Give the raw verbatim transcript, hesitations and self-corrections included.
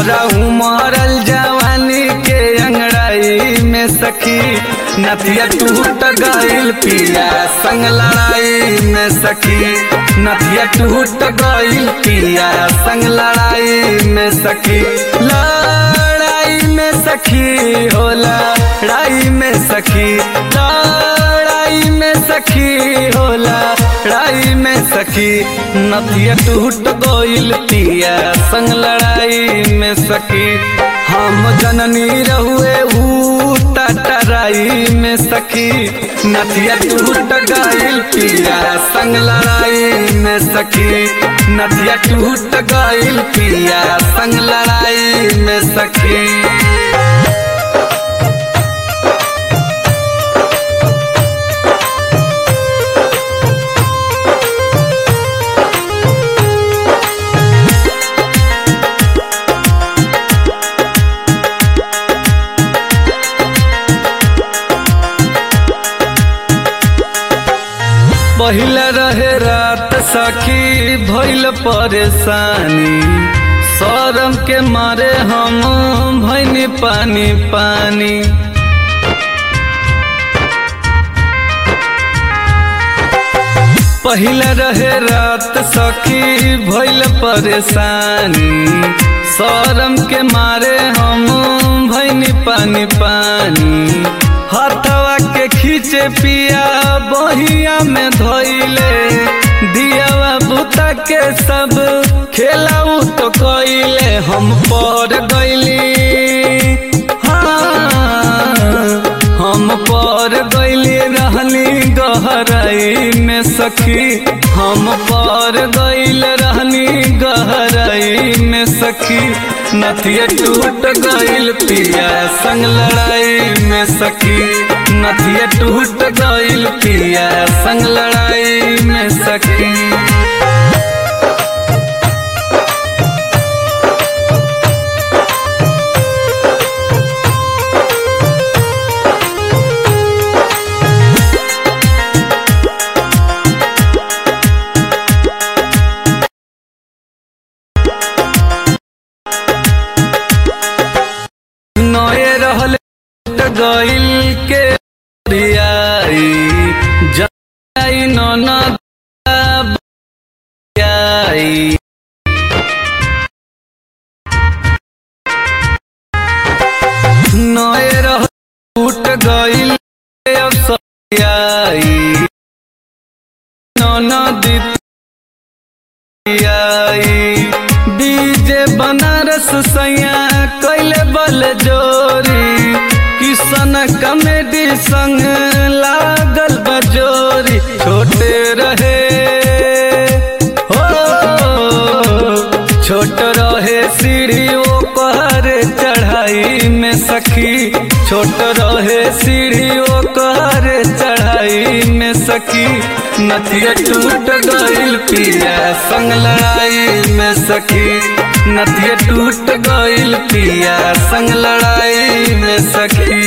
हमरा उमरल जवानी के अंगड़ाई में सखी नथिया टूट गइल पिया संग लड़ाई में सखी नथिया टूट गइल पिया संग लड़ाई में सखी लड़ाई में सखी होला लड़ाई में सखी लड़ाई में सखी होला लड़ाई में सखी नथिया टूट गइल पिया संग लड़ाई में सखी हम जननी रहुए ऊ टटराई में सखी नथिया टूट गइल पिया संग लड़ाई में सखी नथिया टूट गइल पिया संग लड़ाई में सखी पहिला रहे रात सखी भइल परेशानी शरम के मारे हम भइनी पानी पानी पहिला रहे रात सखी भइल परेशानी शरम के मारे हम भइनी पानी पानी हथवा के खींचे पिया बहिया में धोइले दियावा बुता के सब खेलाऊ तो कइले हम पर गइली हाँ हम पर गइली रहनी गहराई में सखी हम पर गइल रहनी गहराई में सखी नथिया टूट गइल पिया संग लड़ाई में सखी नथिया टूट गइल पिया संग लड़ाई में सखी गइल के रियाई जाई ननद आई नए रह टूट गइल आई ननद आई डीजे बनारस सैया कैले बल जोरी किसन कमेडी संग लागल बजोरी छोटे रहे हो छोट रहे सीढ़ी ओ कहरे चढ़ाई में सखी छोट रहे सीढ़ी ओ कहरे चढ़ाई में सखी नथिया टूट गइल पिया संग लड़ाई में सखी नथिया टूट गइल पिया संग लड़ाई में सखी।